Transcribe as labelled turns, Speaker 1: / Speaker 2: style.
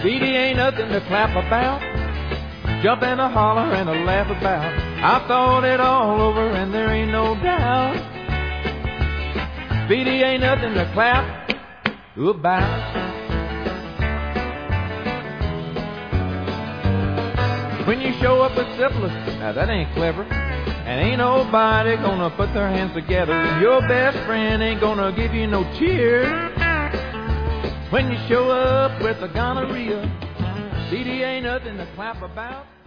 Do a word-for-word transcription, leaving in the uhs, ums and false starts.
Speaker 1: Speedy ain't nothing to clap about. Jump and a holler and a laugh about. I thought it all over and there ain't no doubt. Speedy ain't nothing to clap about. When you show up with syphilis, now that ain't clever. And ain't nobody gonna put their hands together. And your best friend ain't gonna give you no cheer. When you show up with a gonorrhea, Speedy ain't nothing to clap about.